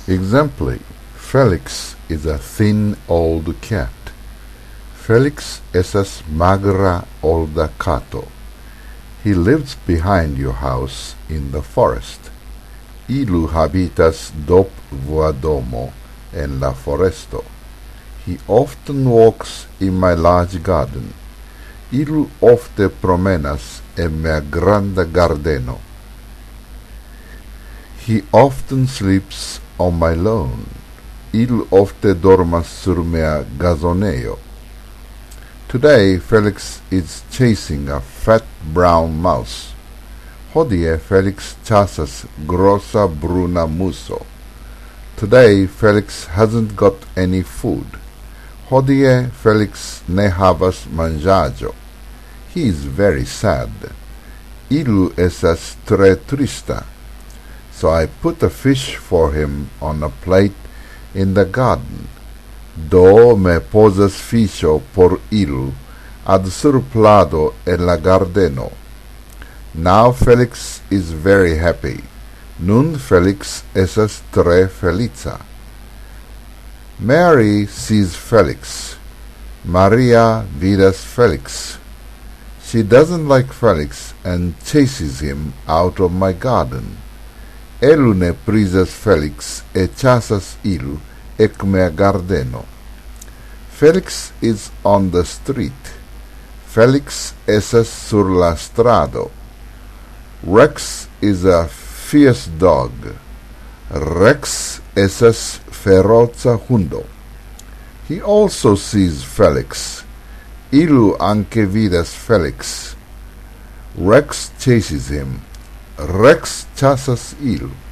Exempli, Felix is a thin old cat. Felix estas magra olda kato. He lives behind your house in the forest. Ilu habitas dop vuadomo en la foresto. He often walks in my large garden. Ilu ofte promenas en mia granda gardeno. He often sleeps on my lawn. Ilu ofte dormas sur mia gazoneo. Today Felix is chasing a fat brown mouse. Hodie Felix chasas grossa bruna muso. Today Felix hasn't got any food. Hodie Felix ne havas manĝaĵo. He is very sad. Ilu estas tre trista. So I put a fish for him on a plate in the garden. Do me posas fiŝo por ilu ad sur plado en la gardeno. Now Felix is very happy. Nun Felix estas tre felica. Mary sees Felix. Maria vidas Felix. She doesn't like Felix and chases him out of my garden. Elu ne prizas Felix e chasas ilu ec mea gardeno. Felix is on the street. Felix estas sur la strado. Rex is a fierce dog. Rex estas feroza hundo. He also sees Felix. Ilu anque vidas Felix. Rex chases him. Rex chasas ilu.